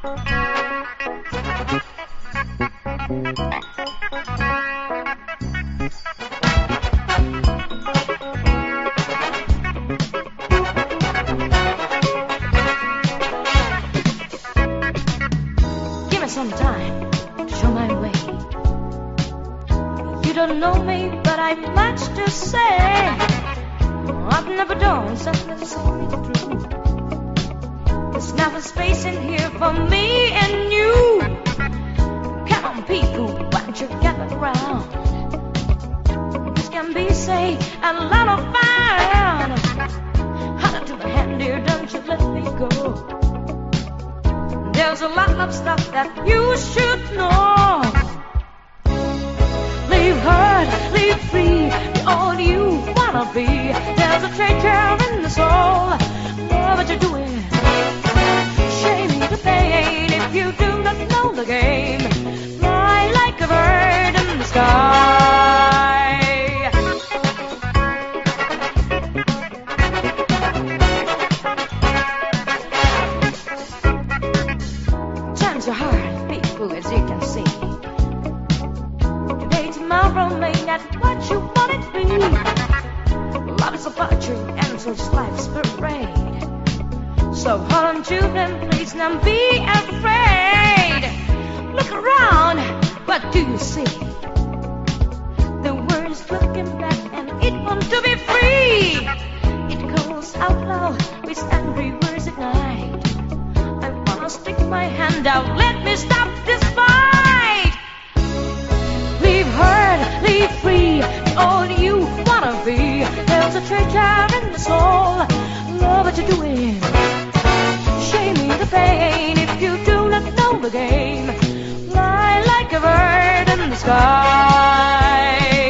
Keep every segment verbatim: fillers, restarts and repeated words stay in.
Give me some time to show my way. You don't know me, but I've much to say. I've never done something to see me through. There's never space in here for me and you. Come on, people, why don't you gather around? This can be, say, a lot of fun. Hold to the hand, dear, don't you let me go. There's a lot of stuff that you should know. Leave hurt, leave free, be all you wanna be. There's a treasure in the soul. Love what you're doing. Shame the pain if you do not know the game. Fly like a bird in the sky. Times are hard, people, as you can see. Today, tomorrow may not what you want it to be. Love is a virtue, and so is life's parade. So hold on to them, please, don't be afraid. Look around, what do you see? The world is looking back, and it wants to be free. It calls out loud with angry words at night. I wanna stick my hand out, let me stop this fight. Leave hurt, leave free, all you wanna be. There's a treasure in the soul, love what you're doing. Shame me the pain if you do not know the game. Fly like a bird in the sky.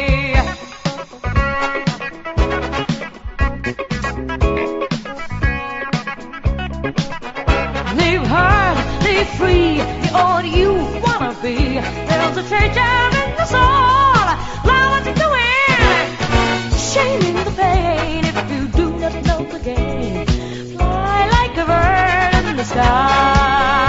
Leave hurt, leave free, be all you wanna be. There's a treasure in the soul, love what you're doing. Shame me the pain if you do not know the game. Fly like a bird in the sky.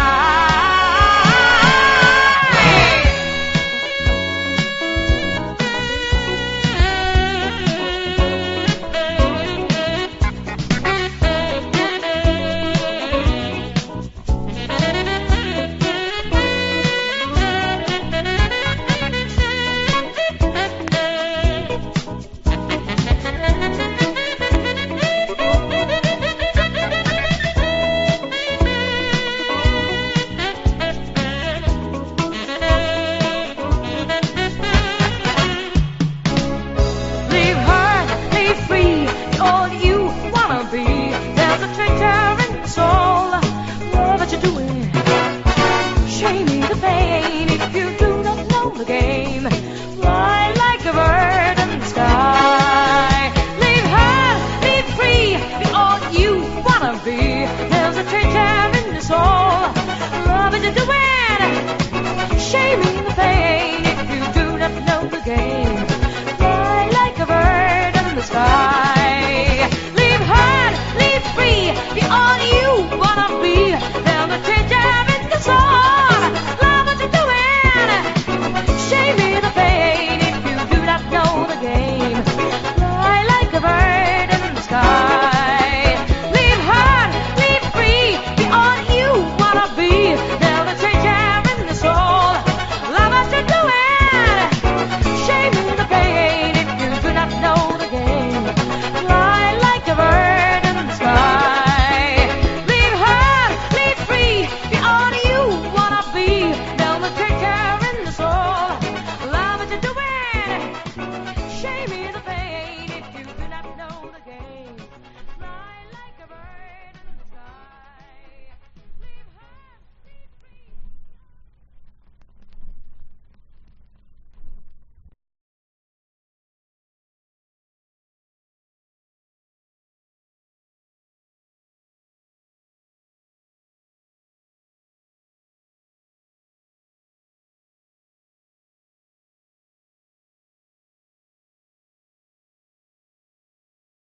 There's a treasure in the soul. Love it to do it.